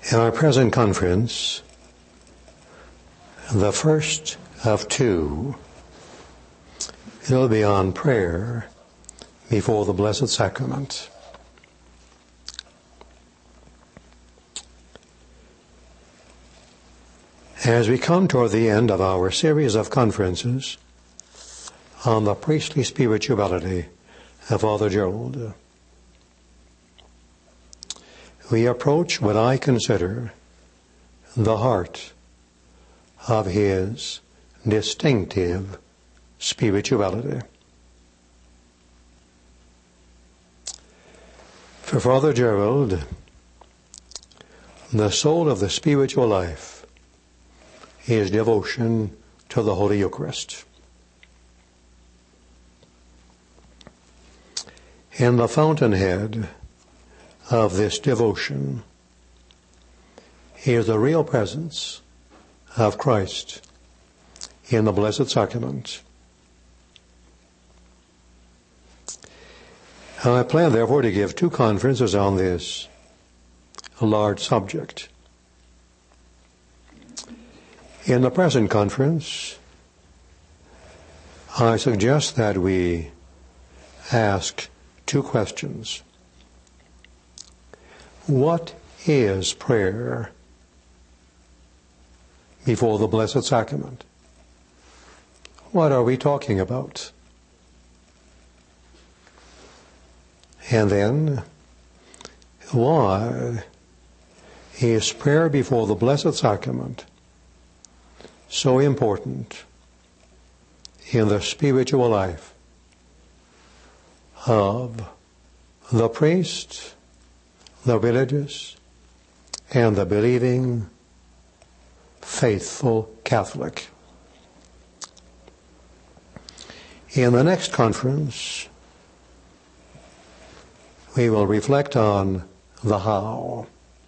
In our present conference, the first of two, it'll be on prayer before the Blessed Sacrament. As we come toward the end of our series of conferences on the priestly spirituality of Father Gerald, we approach what I consider the heart of his distinctive spirituality. For Father Gerald, the soul of the spiritual life is devotion to the Holy Eucharist. In the fountainhead of this devotion is the real presence of Christ in the Blessed Sacrament. I plan, therefore, to give two conferences on this large subject. In the present conference, I suggest that we ask two questions. What is prayer before the Blessed Sacrament? What are we talking about? And then, why is prayer before the Blessed Sacrament so important in the spiritual life of the priest, the religious, and the believing, faithful Catholic? In the next conference, we will reflect on the how.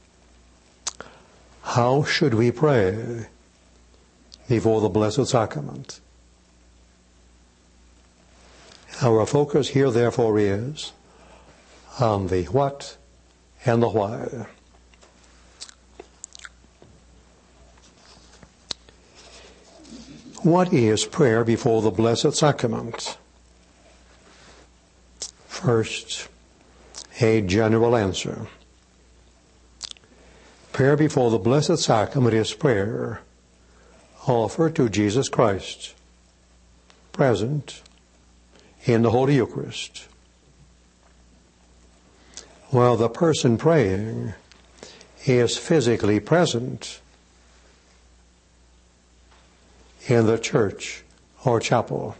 How should we pray before the Blessed Sacrament? Our focus here, therefore, is on the what and the why. What is prayer before the Blessed Sacrament? First, a general answer. Prayer before the Blessed Sacrament is prayer offered to Jesus Christ, present in the Holy Eucharist, while the person praying is physically present in the church or chapel.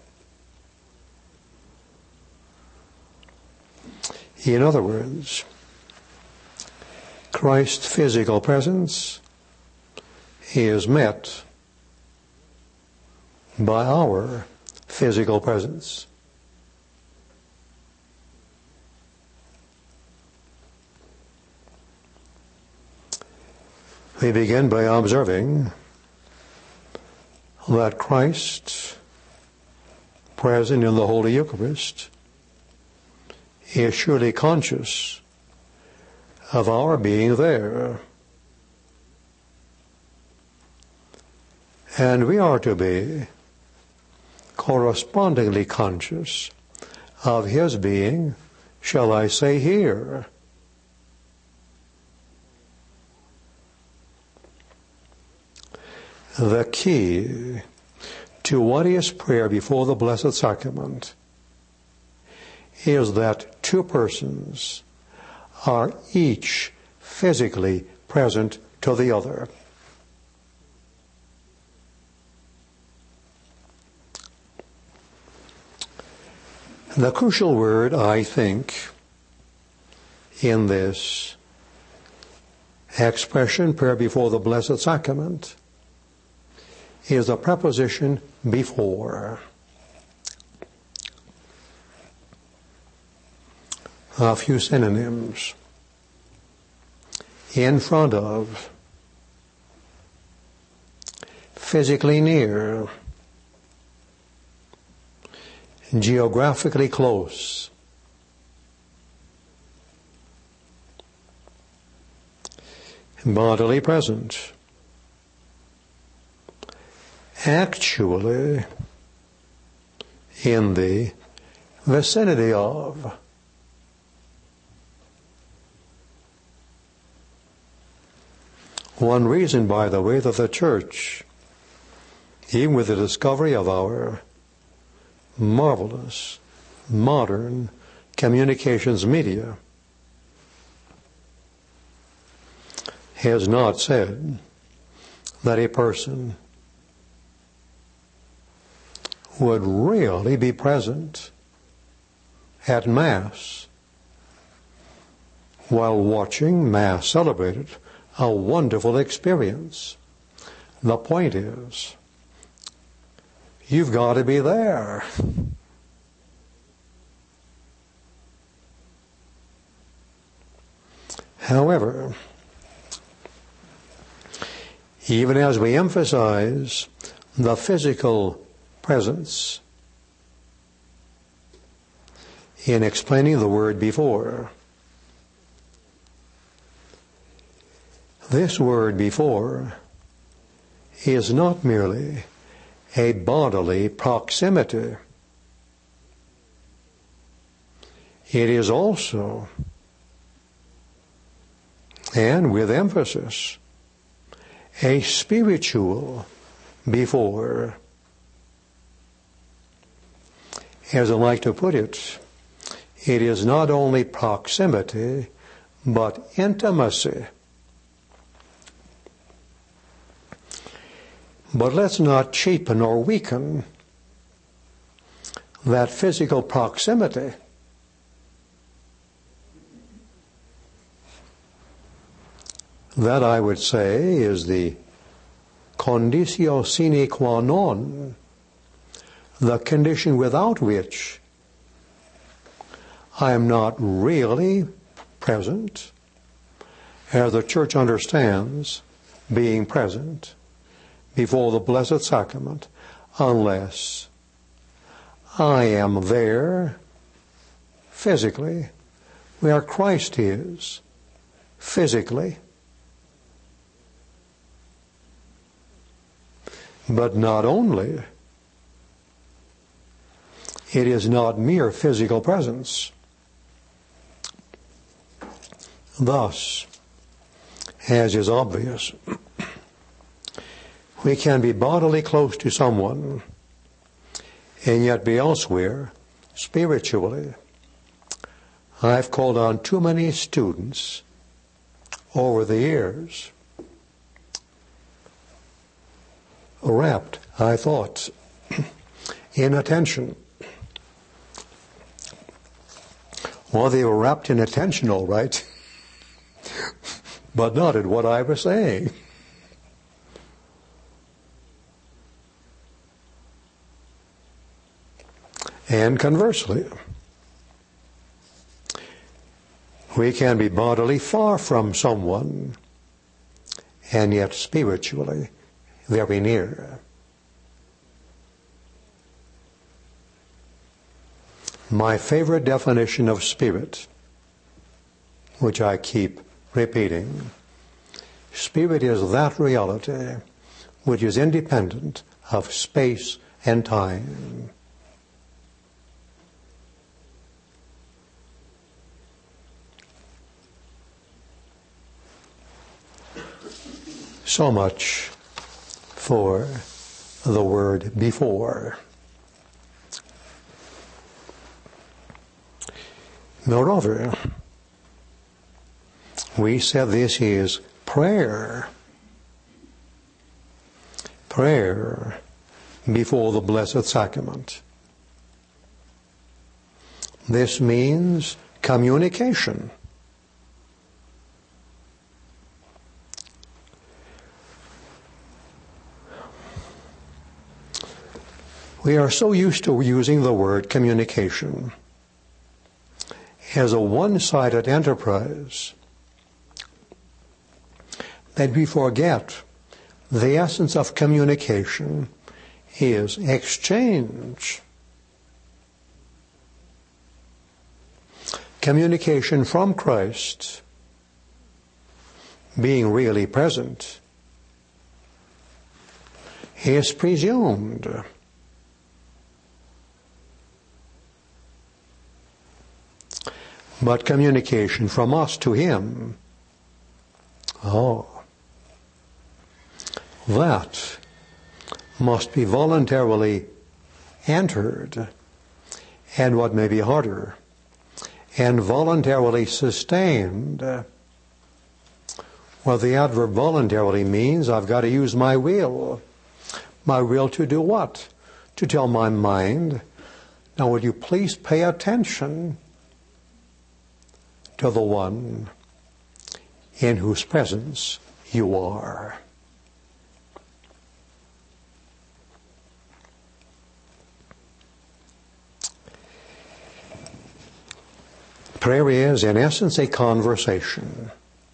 In other words, Christ's physical presence is met by our physical presence. We begin by observing that Christ, present in the Holy Eucharist, is surely conscious of our being there. And we are to be correspondingly conscious of his being, shall I say, here. The key to what is prayer before the Blessed Sacrament is that two persons are each physically present to the other. The crucial word, I think, in this expression, prayer before the Blessed Sacrament, is the preposition before. A few synonyms. In front of, physically near, geographically close, bodily present. Actually in the vicinity of. One reason, by the way, that the church, even with the discovery of our marvelous modern communications media, has not said that a person would really be present at Mass while watching Mass celebrated. A wonderful experience. The point is, you've got to be there. However, even as we emphasize the physical presence in explaining the word before, this word before is not merely a bodily proximity. It is also, and with emphasis, a spiritual before. As I like to put it, it is not only proximity, but intimacy. But let's not cheapen or weaken that physical proximity. That, I would say, is the conditio sine qua non, the condition without which I am not really present, as the Church understands being present before the Blessed Sacrament, unless I am there physically where Christ is physically. But not only, it is not mere physical presence. Thus, as is obvious, we can be bodily close to someone and yet be elsewhere spiritually. I've called on too many students over the years, wrapped, I thought, in attention. Well, they were wrapped in attention, all right, but not in what I was saying. And conversely, we can be bodily far from someone and yet spiritually very near. My favorite definition of spirit, which I keep repeating, spirit is that reality which is independent of space and time. So much for the word before. Moreover, we said this is prayer. Prayer before the Blessed Sacrament. This means communication. We are so used to using the word communication as a one-sided enterprise that we forget the essence of communication is exchange. Communication from Christ being really present is presumed. But communication from us to Him, that must be voluntarily entered, and what may be harder, and voluntarily sustained. Well, the adverb voluntarily means I've got to use my will. My will to do what? To tell my mind, now would you please pay attention to the one in whose presence you are. Prayer is, in essence, a conversation.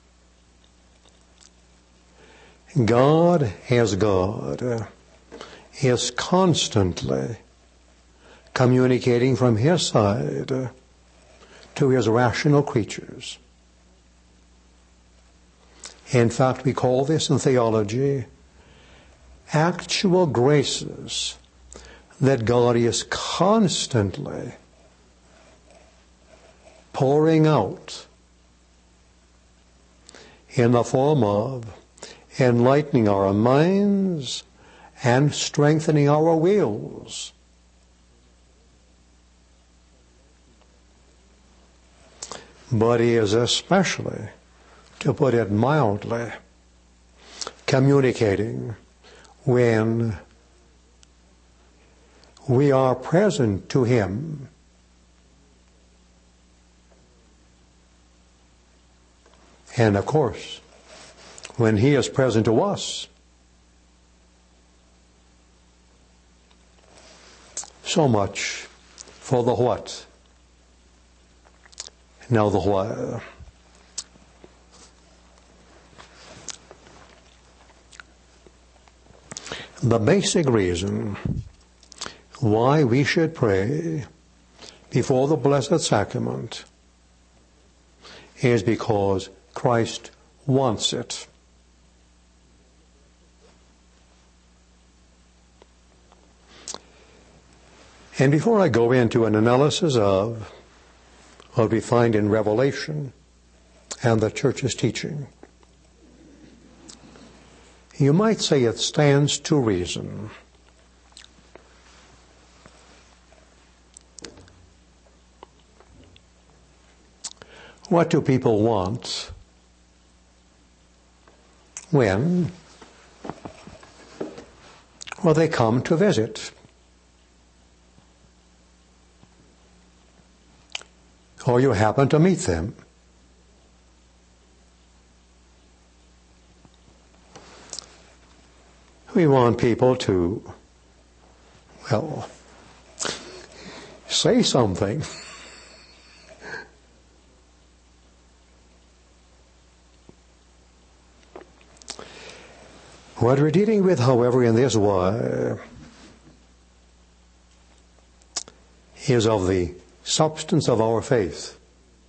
God, as God, is constantly communicating from His side to His rational creatures. In fact, we call this in theology actual graces that God is constantly pouring out in the form of enlightening our minds and strengthening our wills. But He is especially, to put it mildly, communicating when we are present to Him. And of course, when He is present to us. So much for the what. Now the why. The basic reason why we should pray before the Blessed Sacrament is because Christ wants it. And before I go into an analysis of what we find in Revelation and the Church's teaching, you might say it stands to reason. What do people want when, well, they come to visit? Or you happen to meet them? We want people to, well, say something. What we're dealing with, however, in this why is of the substance of our faith.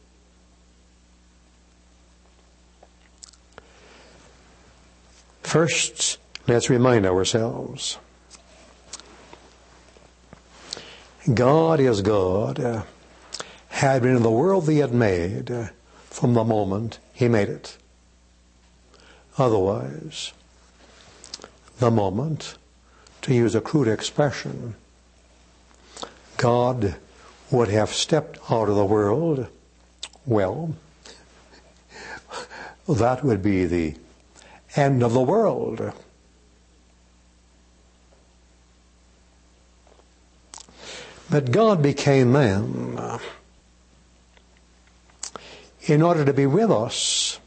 First, let's remind ourselves. God is God, had been in the world He had made from the moment He made it. Otherwise, the moment, to use a crude expression, God would have stepped out of the world, well, that would be the end of the world. But God became man in order to be with us.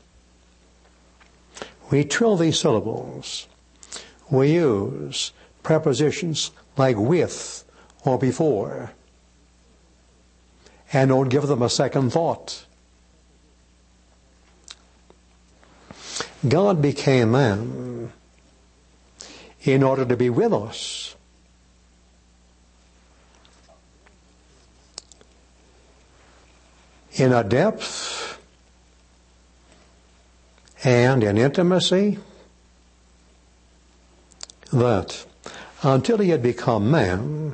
We trill these syllables. We use prepositions like with or before, and don't give them a second thought. God became man in order to be with us. In a depth and in intimacy, that until he had become man,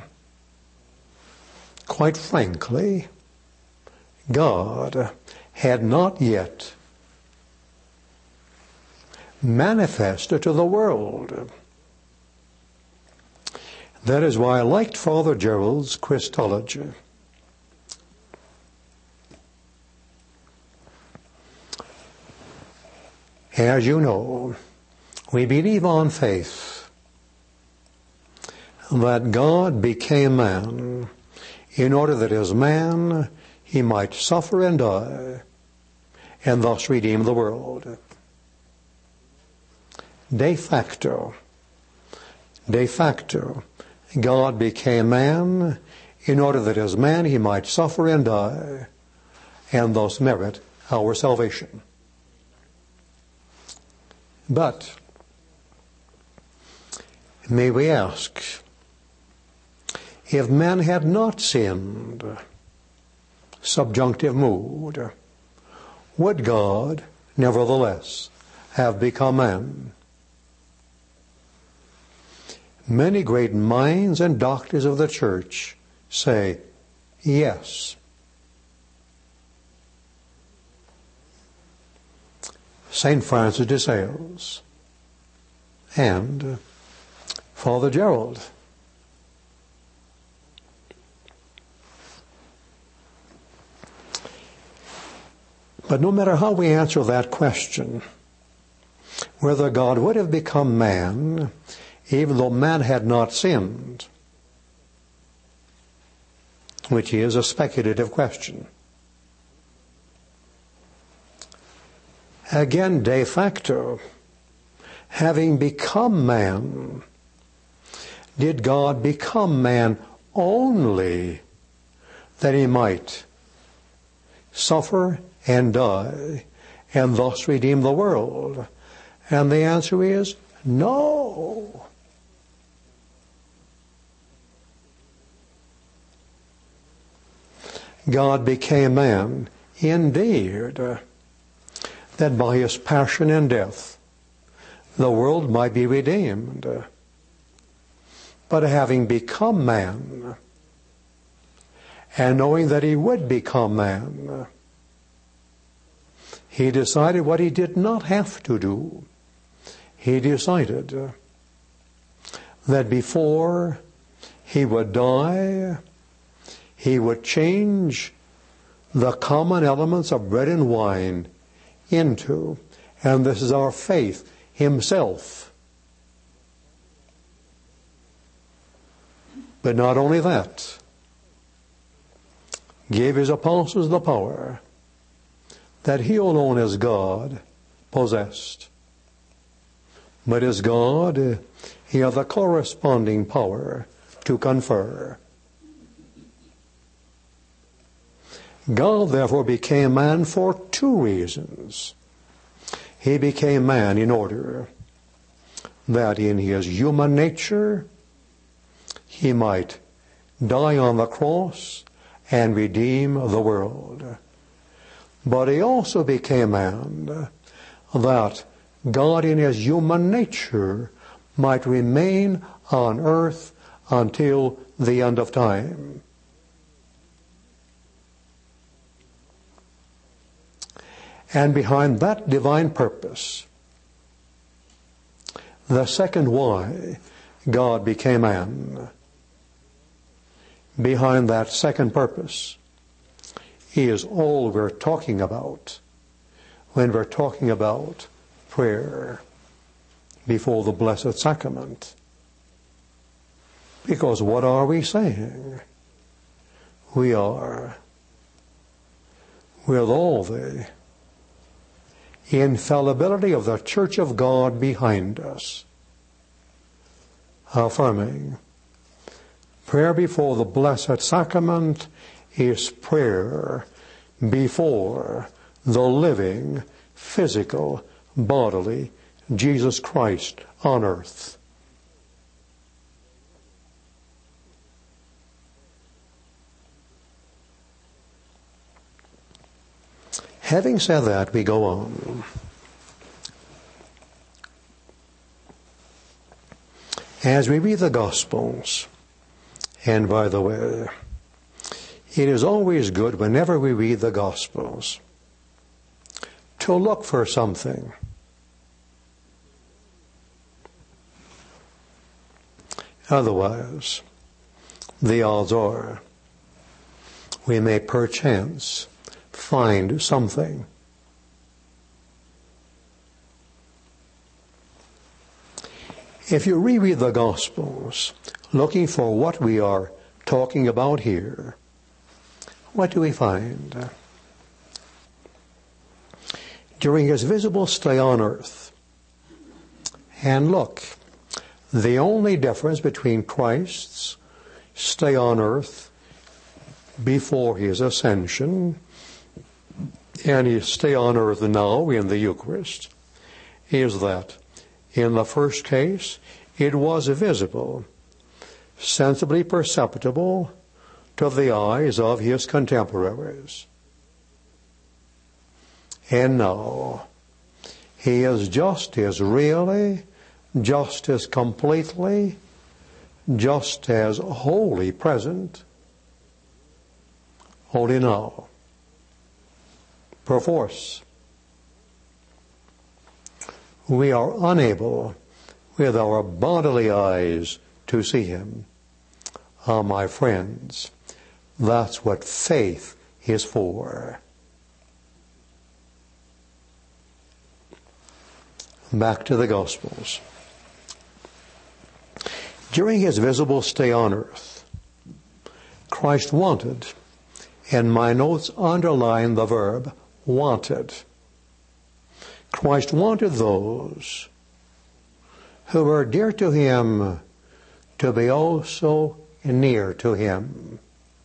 quite frankly, God had not yet manifested to the world. That is why I liked Father Gerald's Christology. As you know, we believe on faith that God became man in order that as man he might suffer and die and thus redeem the world. De facto, God became man in order that as man he might suffer and die and thus merit our salvation. But may we ask, if man had not sinned, subjunctive mood, would God nevertheless have become man? Many great minds and doctors of the church say yes. St. Francis de Sales and Father Gerald. But no matter how we answer that question, whether God would have become man even though man had not sinned, which is a speculative question. Again, de facto, having become man, did God become man only that he might suffer and die and thus redeem the world? And the answer is no. God became man, indeed, that by his passion and death the world might be redeemed. But having become man, and knowing that he would become man, he decided what he did not have to do. He decided that before he would die, he would change the common elements of bread and wine into, and this is our faith, himself. But not only that, gave his apostles the power that he alone as God possessed. But as God, he had the corresponding power to confer. God therefore became man for two reasons. He became man in order that in his human nature he might die on the cross and redeem the world. But he also became man that God in his human nature might remain on earth until the end of time. And behind that divine purpose, the second why God became man, behind that second purpose is all we're talking about when we're talking about prayer before the Blessed Sacrament. Because what are we saying? We are, with all the infallibility of the Church of God behind us, affirming prayer before the Blessed Sacrament is prayer before the living, physical, bodily Jesus Christ on earth. Having said that, we go on. As we read the Gospels, and by the way, it is always good whenever we read the Gospels to look for something. Otherwise, the odds are we may perchance find something. If you reread the Gospels, looking for what we are talking about here, what do we find? During his visible stay on earth, and look, the only difference between Christ's stay on earth before his ascension and his stay on earth now in the Eucharist is that in the first case, it was visible, sensibly perceptible to the eyes of his contemporaries. And now, he is just as really, just as completely, just as wholly present, only now, perforce. We are unable, with our bodily eyes, to see him. Ah, my friends, that's what faith is for. Back to the Gospels. During his visible stay on earth, Christ wanted, and my notes underline the verb wanted. Christ wanted those who were dear to him to be also near to him.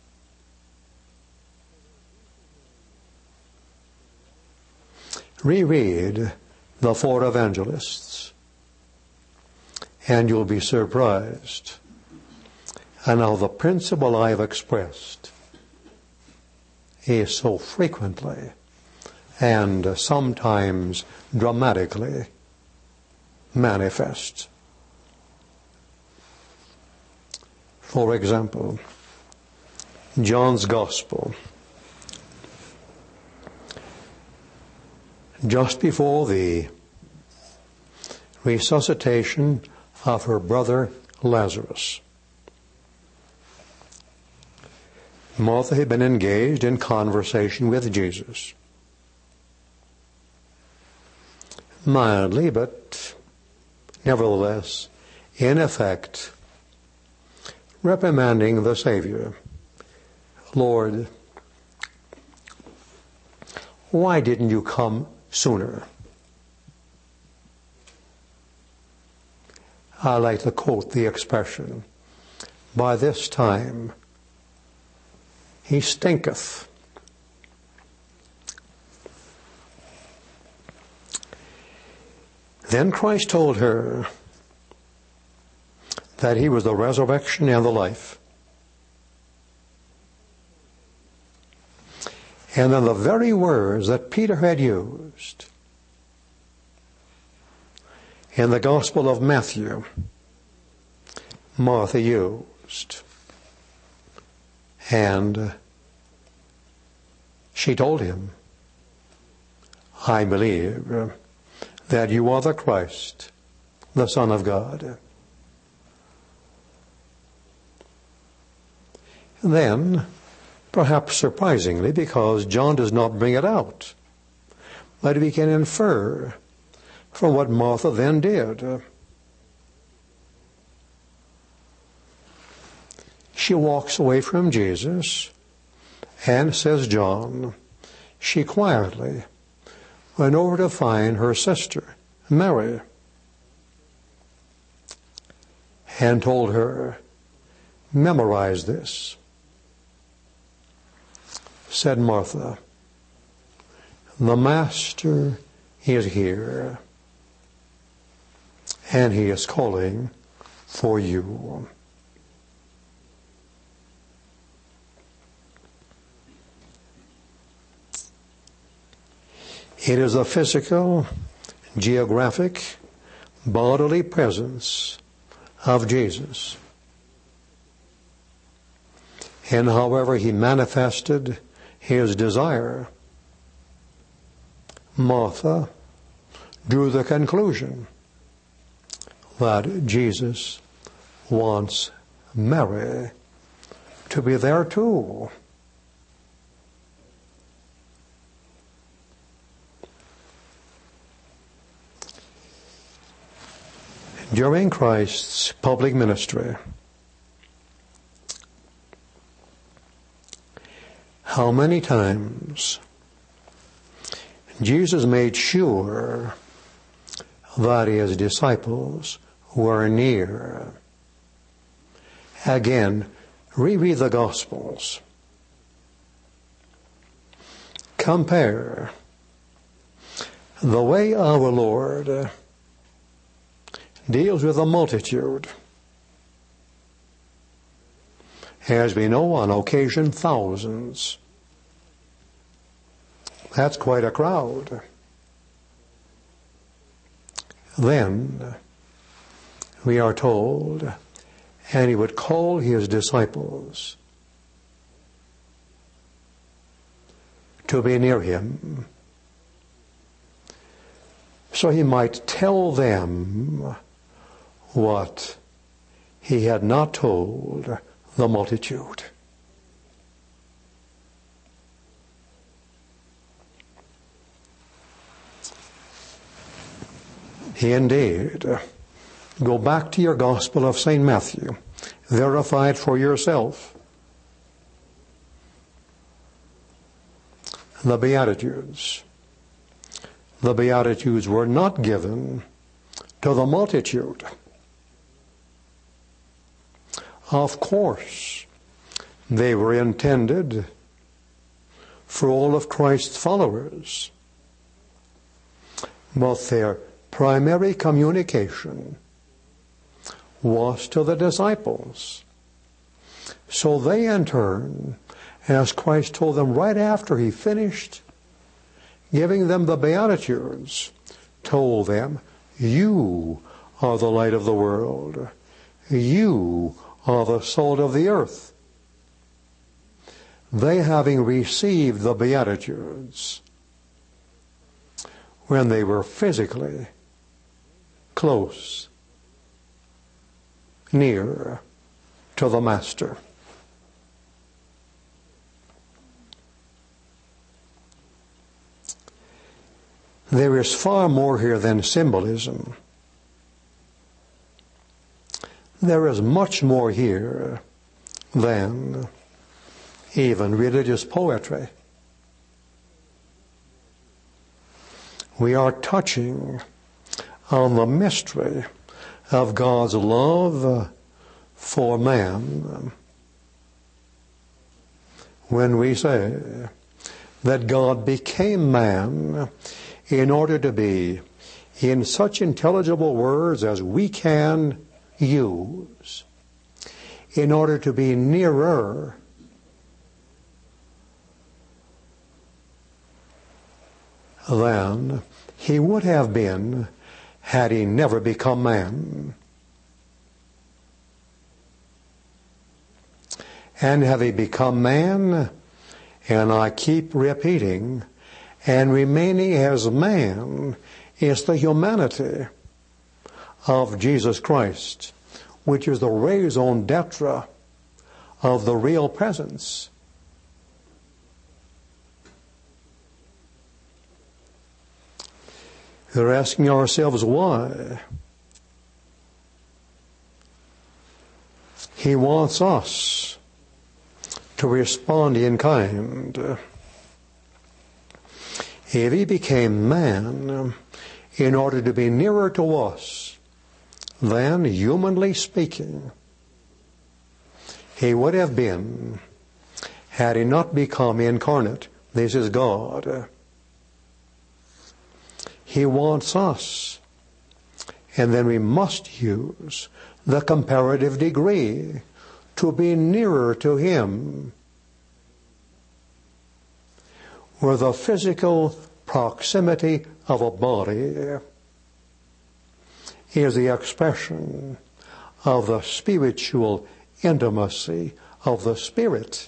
Reread the four evangelists, and you'll be surprised at how the principle I've expressed is so frequently and sometimes dramatically manifest. For example, John's Gospel. Just before the resuscitation of her brother Lazarus, Martha had been engaged in conversation with Jesus. Mildly, but nevertheless, in effect, reprimanding the Savior. Lord, why didn't you come sooner? I like to quote the expression, by this time he stinketh. Then Christ told her that he was the resurrection and the life. And then the very words that Peter had used in the Gospel of Matthew, Martha used. And she told him, I believe that you are the Christ, the Son of God. Then, perhaps surprisingly, because John does not bring it out, but we can infer from what Martha then did. She walks away from Jesus, and, says John, she quietly went over to find her sister, Mary, and told her, memorize this. Said Martha, the Master is here, and he is calling for you. It is a physical, geographic, bodily presence of Jesus. And however he manifested his desire, Martha drew the conclusion that Jesus wants Mary to be there too. During Christ's public ministry, how many times Jesus made sure that his disciples were near. Again, reread the Gospels. Compare the way our Lord deals with the multitude. As we know, on occasion, thousands. That's quite a crowd. Then we are told, and he would call his disciples to be near him, so he might tell them what he had not told the multitude. Indeed, go back to your Gospel of St. Matthew. Verify it for yourself. The Beatitudes. The Beatitudes were not given to the multitude. Of course, they were intended for all of Christ's followers, but their primary communication was to the disciples. So they, in turn, as Christ told them right after he finished giving them the Beatitudes, told them, "You are the light of the world. You are the salt of the earth." They, having received the Beatitudes when they were physically close, near to the Master. There is far more here than symbolism. There is much more here than even religious poetry. We are touching on the mystery of God's love for man when we say that God became man in order to be, in such intelligible words as we can use, in order to be nearer than he would have been had he never become man. And have he become man, and I keep repeating, and remaining as man is the humanity of Jesus Christ, which is the raison d'etre of the real presence. We're asking ourselves why. He wants us to respond in kind. If he became man in order to be nearer to us, then, humanly speaking, he would have been had he not become incarnate. This is God. He wants us, and then we must use the comparative degree to be nearer to him, where the physical proximity of a body is the expression of the spiritual intimacy of the Spirit.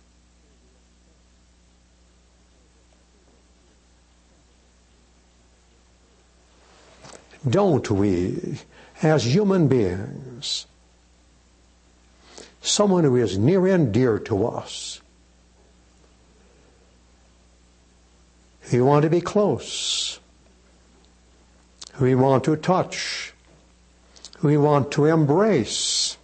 Don't we, as human beings, someone who is near and dear to us, we want to be close, we want to touch, we want to embrace.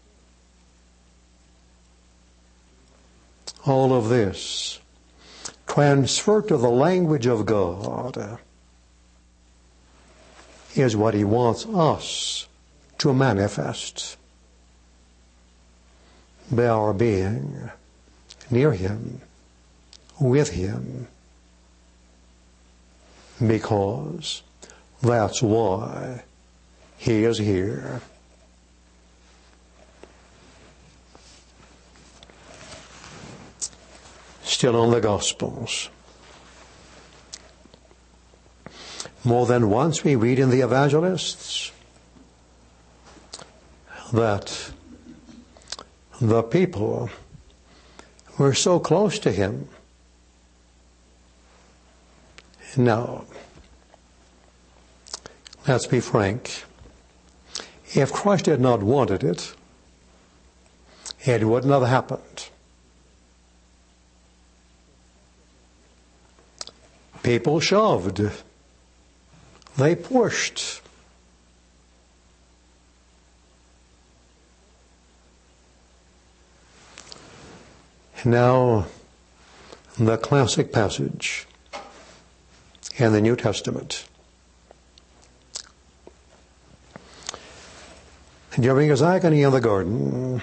All of this transferred to the language of God is what He wants us to manifest by our being near Him, with Him, because that's why He is here. Still on the Gospels. More than once we read in the evangelists that the people were so close to Him. Now, let's be frank. If Christ had not wanted it, it wouldn't have happened. People shoved. They pushed. Now, the classic passage in the New Testament. During His agony in the garden,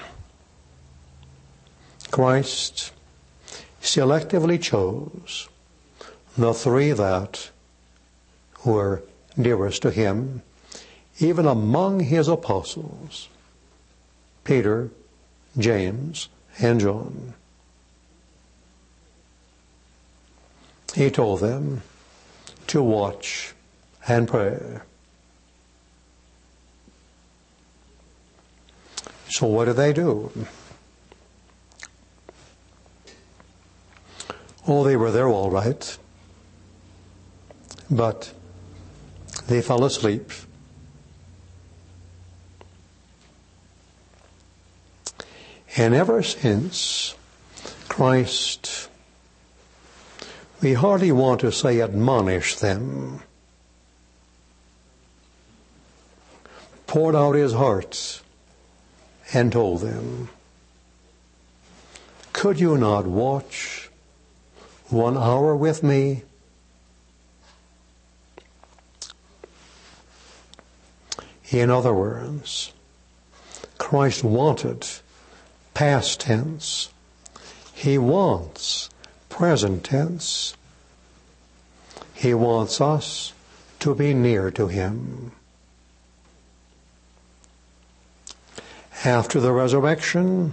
Christ selectively chose the three that were dearest to Him, even among His apostles, Peter, James, and John. He told them to watch and pray. So what did they do? Oh, they were there all right, but they fell asleep. And ever since Christ, we hardly want to say admonish them, poured out His heart and told them, could you not watch 1 hour with me? In other words, Christ wanted past tense. He wants present tense. He wants us to be near to Him. After the resurrection,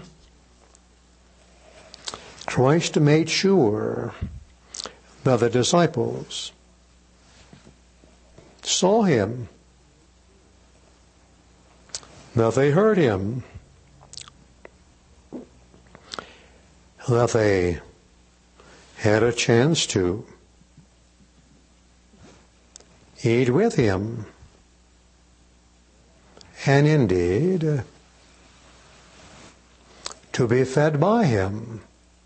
Christ made sure that the disciples saw Him, that they heard Him, that they had a chance to eat with Him, and indeed to be fed by Him.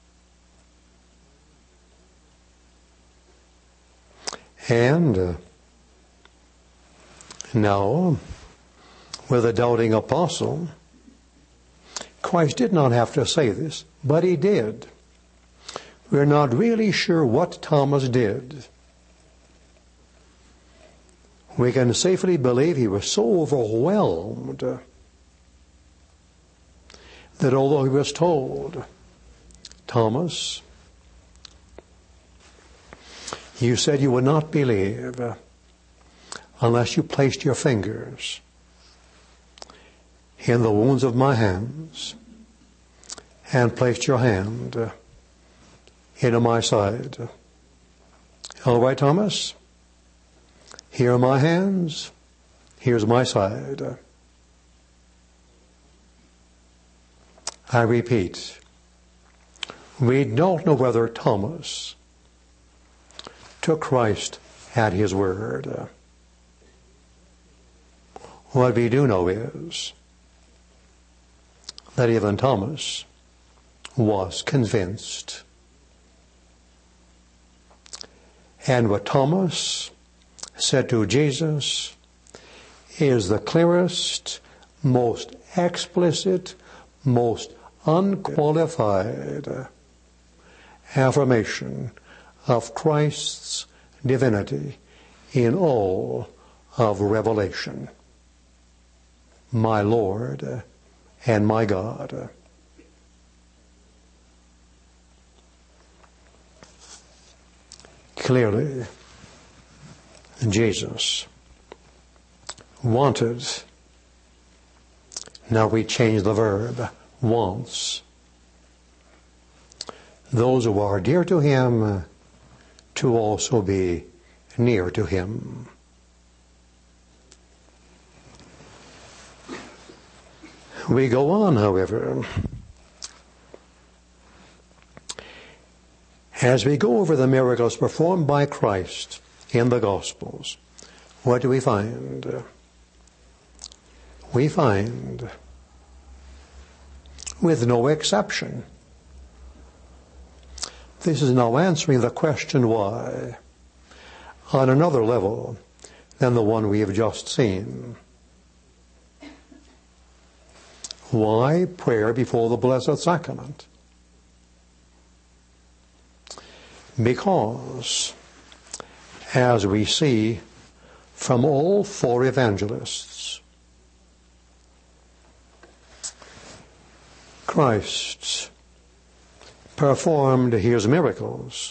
And now, with a doubting apostle, Christ did not have to say this, but He did. We're not really sure what Thomas did. We can safely believe he was so overwhelmed that although he was told, Thomas, you said you would not believe unless you placed your fingers in the wounds of my hands and placed your hand into my side. All right, Thomas? Here are my hands. Here's my side. I repeat, we don't know whether Thomas took Christ at his word. What we do know is that even Thomas was convinced. And what Thomas said to Jesus is the clearest, most explicit, most unqualified affirmation of Christ's divinity in all of Revelation. My Lord and my God. Clearly, Jesus wanted, now we change the verb, wants, those who are dear to him to also be near to him. We go on, however. As we go over the miracles performed by Christ in the Gospels, what do we find? We find, with no exception, this is now answering the question why on another level than the one we have just seen. Why prayer before the Blessed Sacrament? Because, as we see from all four evangelists, Christ performed his miracles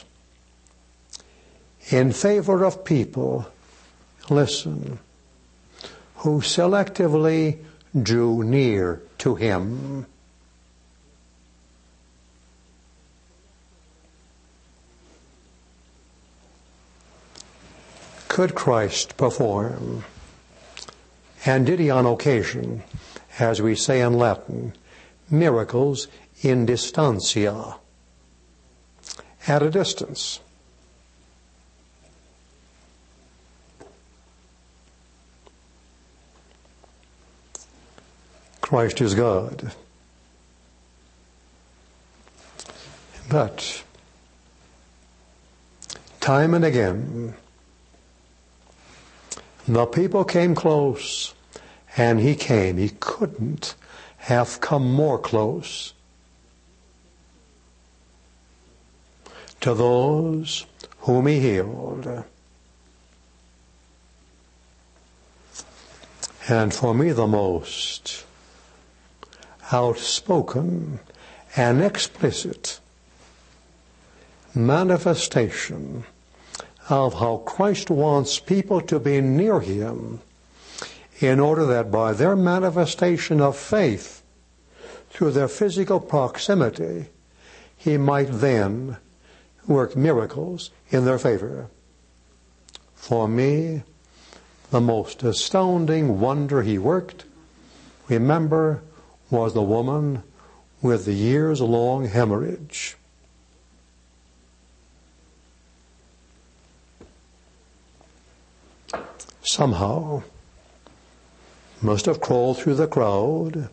in favor of people, listen, who selectively drew near to him. Could Christ perform, and did he on occasion, as we say in Latin, miracles in distantia, at a distance? Christ is God. But time and again, the people came close, and he came. He couldn't have come more close to those whom he healed. And for me, the most outspoken and explicit manifestation of how Christ wants people to be near him in order that by their manifestation of faith through their physical proximity, he might then work miracles in their favor. For me, the most astounding wonder he worked, remember, was the woman with the years-long hemorrhage. Somehow, must have crawled through the crowd,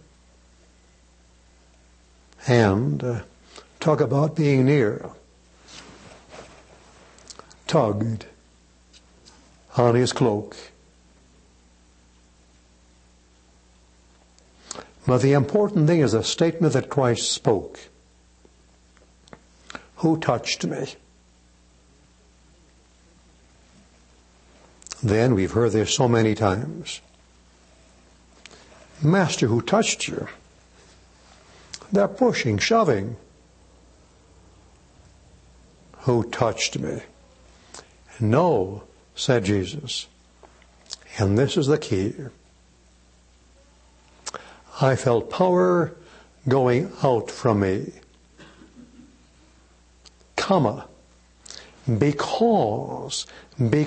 and talk about being near, tugged on his cloak. But the important thing is the statement that Christ spoke. Who touched me? Then, we've heard this so many times. Master, who touched you? They're pushing, shoving. Who touched me? No, said Jesus. And this is the key. I felt power going out from me, comma, because the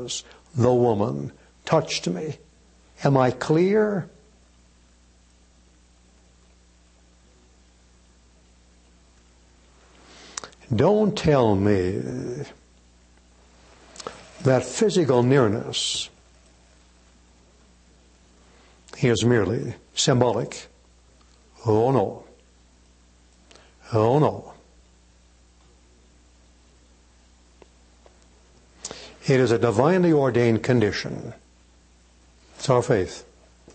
woman touched me. Am I clear? Don't tell me that physical nearness is merely symbolic. Oh no. Oh no. It is a divinely ordained condition. It's our faith.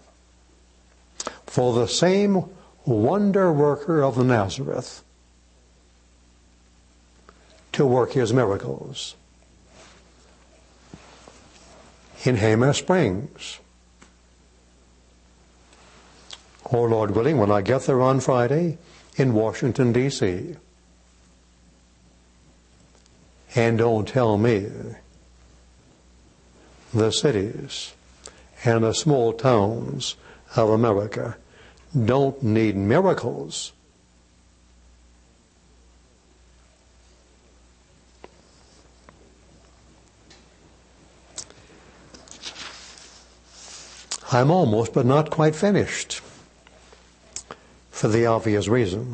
For the same wonder worker of Nazareth to work his miracles in Hammer Springs, or Lord willing, when I get there on Friday, in Washington, D.C. And don't tell me the cities and the small towns of America don't need miracles. I'm almost but not quite finished, for the obvious reason.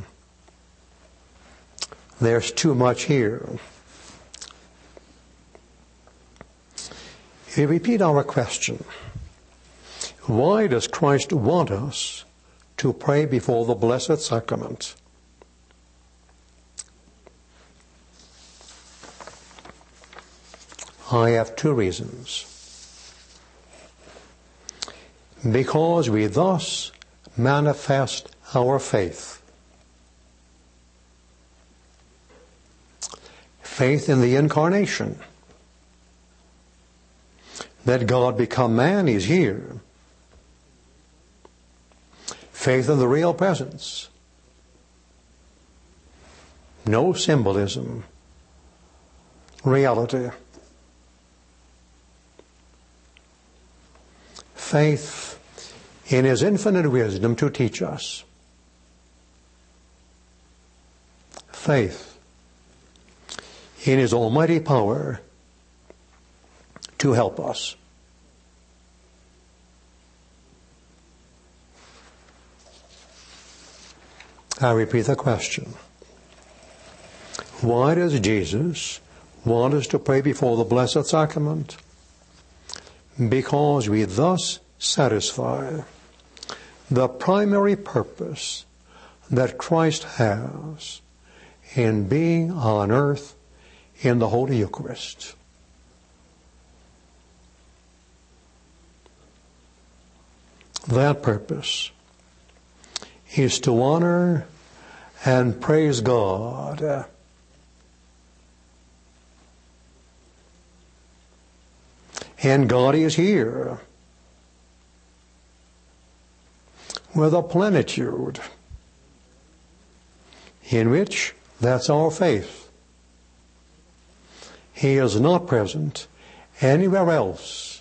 There's too much here. We repeat our question. Why does Christ want us to pray before the Blessed Sacrament? I have two reasons. Because we thus manifest our faith. Faith in the Incarnation. That God become man is here. Faith in the real presence. No symbolism. Reality. Faith in His infinite wisdom to teach us. Faith in His almighty power to help us. I repeat the question. Why does Jesus want us to pray before the Blessed Sacrament? Because we thus satisfy the primary purpose that Christ has in being on earth in the Holy Eucharist. That purpose is to honor and praise God and God is here with a plenitude in which that's our faith. He is not present anywhere else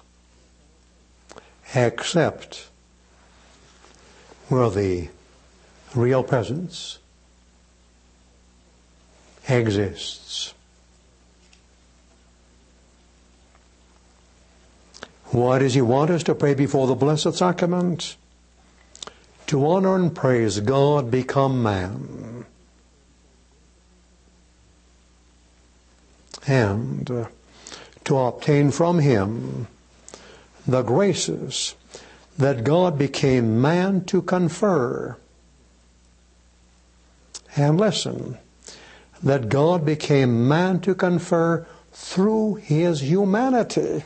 except where the real presence exists. Why does He want us to pray before the Blessed Sacrament? To honor and praise God become man. And to obtain from Him the graces that God became man to confer. And listen, that God became man to confer through His humanity.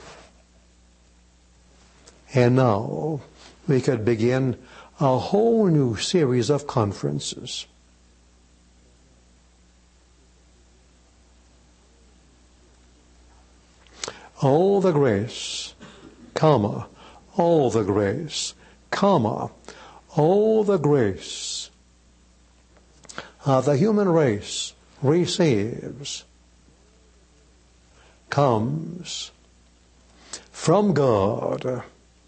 And now we could begin a whole new series of conferences. All the grace, comma, all the grace, comma, all the grace the human race receives comes from God,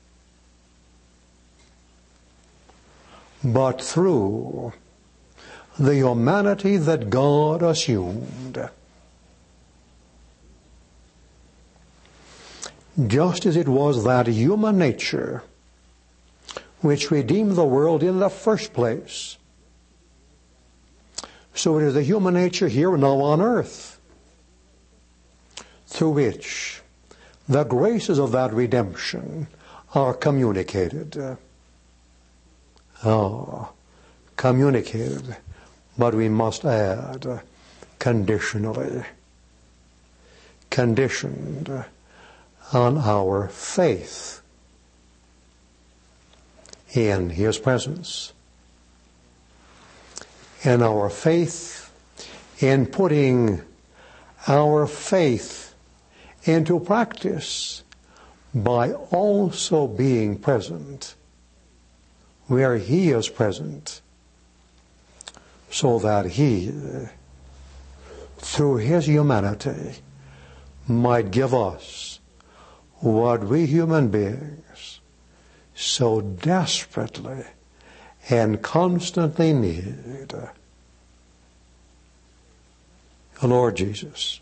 but through the humanity that God assumed. Just as it was that human nature which redeemed the world in the first place, So it is the human nature here and now on earth through which the graces of that redemption are communicated. Communicated, but we must add conditionally. Conditioned on our faith in His presence. And our faith in putting our faith into practice by also being present where He is present, so that He, through His humanity, might give us what we human beings so desperately and constantly need. The Lord Jesus.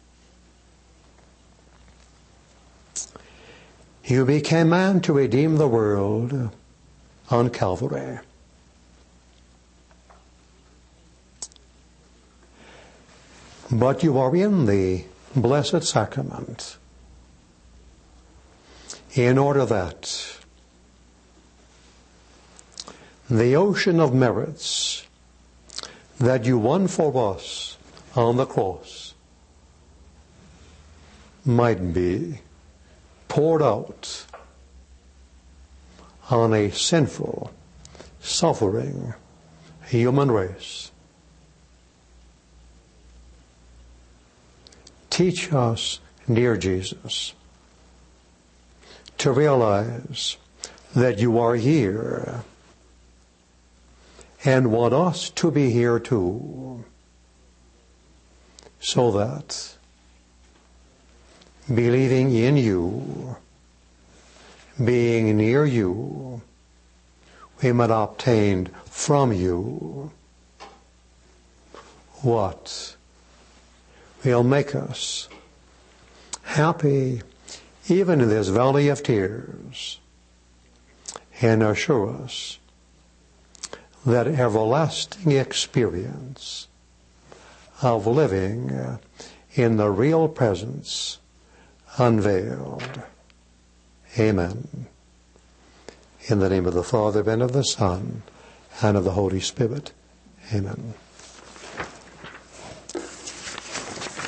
You became man to redeem the world on Calvary. But you are in the Blessed Sacrament in order that the ocean of merits that you won for us on the cross might be poured out on a sinful, suffering human race. Teach us, dear Jesus, to realize that you are here and want us to be here too, so that, believing in you, being near you, we might obtain from you what will make us happy even in this valley of tears, and assure us that everlasting experience of living in the real presence unveiled. Amen. In the name of the Father, and of the Son, and of the Holy Spirit. Amen.